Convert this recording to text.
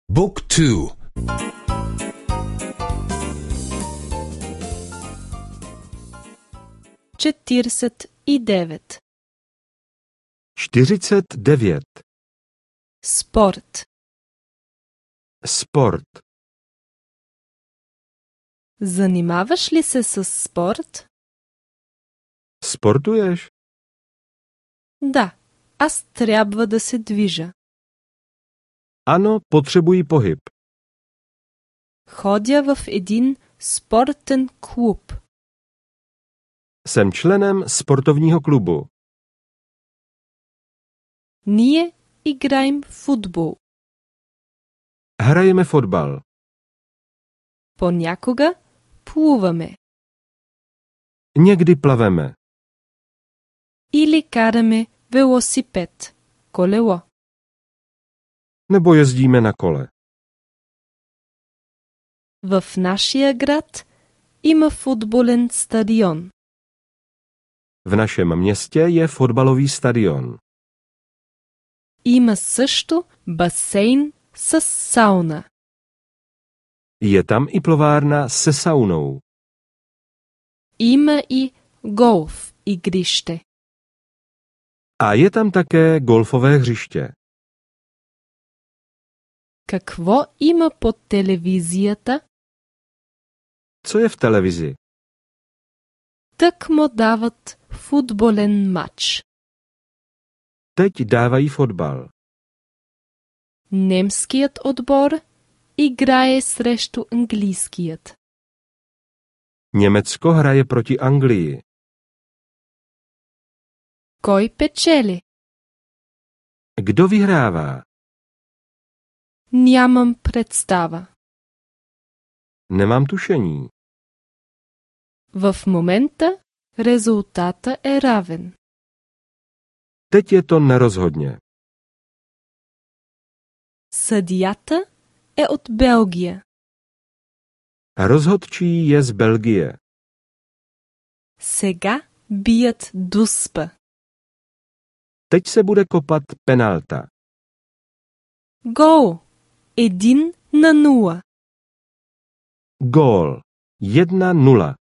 Book 2. 49. 49. Sport. Sport. Занимаваш ли се с спорт? Sportuješ? Да, аз трябва да се движа. Ano, potřebuji pohyb. Ходя в един спортен клуб. Jsem členem sportovního klubu. Ние играем футбол. Hrajeme fotbal. Понякога плуваме. Někdy plaveme. Или караме велосипед, колело. Nebo jezdíme na kole. В нашия град има футболен стадион. V našem městě je fotbalový stadion. Има също басейн с сауна. Je tam i plovárna se saunou. Има и голф игрище. A je tam také golfové hřiště. Какво има по телевизията? Co je v televizi? Тъкмо дават футболен матч. Teď dávají fotbal. Немският отбор играе срещу английският. Německo hraje proti Anglii. Кой печели? Kdo vyhrává? Нямам представа. Nemám tušení. В момента резултата е равен. Teď je to nerozhodně. Съдията е от Белгия. Rozhodčí je z Belgie. Сега бият дуспа. Teď se bude kopat penalta. Гол! 1-0. Gól. 1:0.